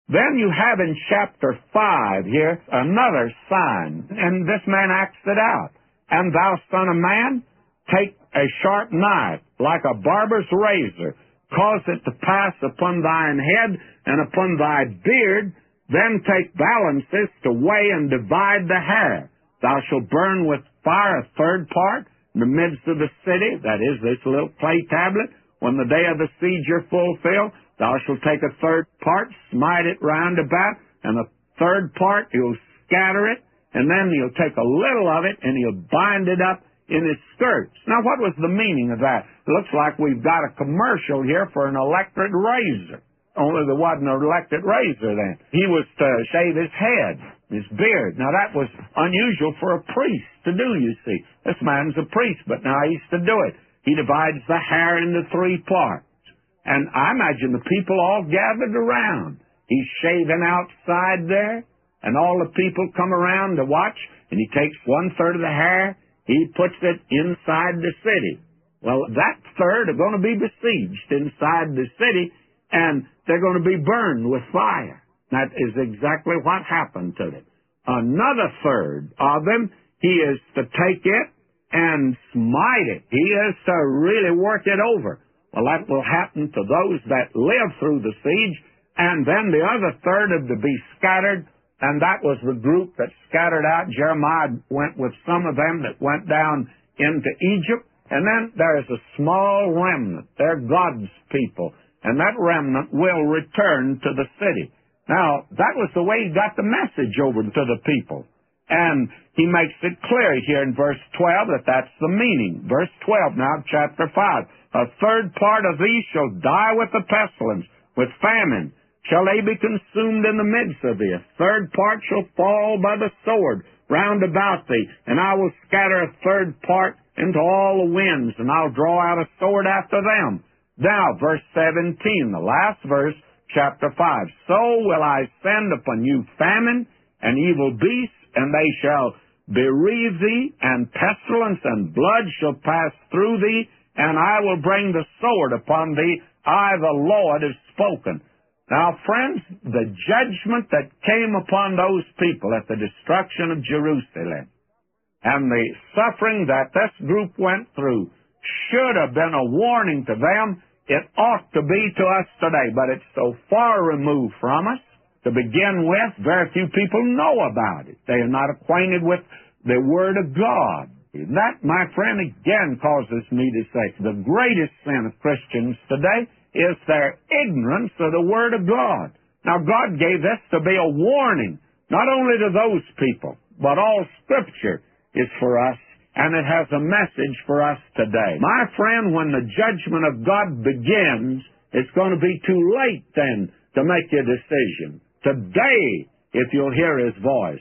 Then you have in chapter 5 here another sign, and this man acts it out. And thou son of man, take a sharp knife, like a barber's razor, cause it to pass upon thine head and upon thy beard, then take balances to weigh and divide the hair. Thou shalt burn with fire a third part in the midst of the city, that is, this little clay tablet. When the day of the siege are fulfilled, thou shalt take a third part, smite it round about, and a third part you'll scatter it, and then you'll take a little of it and you'll bind it up in his skirts. Now, what was the meaning of that? It looks like we've got a commercial here for an electric razor. Only there wasn't an electric razor then. He was to shave his head, his beard. Now, that was unusual for a priest to do, you see. This man's a priest, but now he's to do it. He divides the hair into 3 parts. And I imagine the people all gathered around. He's shaving outside there, and all the people come around to watch, and he takes 1/3 of the hair, he puts it inside the city. Well, that third are going to be besieged inside the city, and they're going to be burned with fire. That is exactly what happened to them. Another third of them, he is to take it and smite it. He is to really work it over. Well, that will happen to those that live through the siege, and then the other third are to be scattered, and that was the group that scattered out. Jeremiah went with some of them that went down into Egypt, and then there's a small remnant. They're God's people, and that remnant will return to the city. Now, that was the way he got the message over to the people. And he makes it clear here in verse 12 that that's the meaning. Verse 12 now, chapter 5. A third part of thee shall die with the pestilence, with famine. Shall they be consumed in the midst of thee? A third part shall fall by the sword round about thee, and I will scatter a third part into all the winds, and I'll draw out a sword after them. Now, verse 17, the last verse, chapter 5. So will I send upon you famine and evil beasts, and they shall bereave thee, and pestilence and blood shall pass through thee, and I will bring the sword upon thee. I, the Lord, have spoken. Now, friends, the judgment that came upon those people at the destruction of Jerusalem and the suffering that this group went through should have been a warning to them. It ought to be to us today, but it's so far removed from us. To begin with, very few people know about it. They are not acquainted with the Word of God. That, my friend, again causes me to say the greatest sin of Christians today is their ignorance of the Word of God. Now, God gave this to be a warning, not only to those people, but all Scripture is for us, and it has a message for us today. My friend, when the judgment of God begins, it's going to be too late then to make your decision. Today, if you'll hear His voice,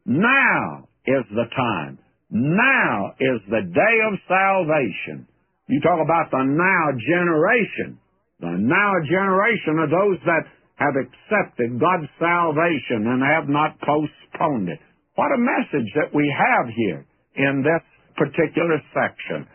now is the time. Now is the day of salvation. You talk about the now generation. The now generation are those that have accepted God's salvation and have not postponed it. What a message that we have here in this particular section.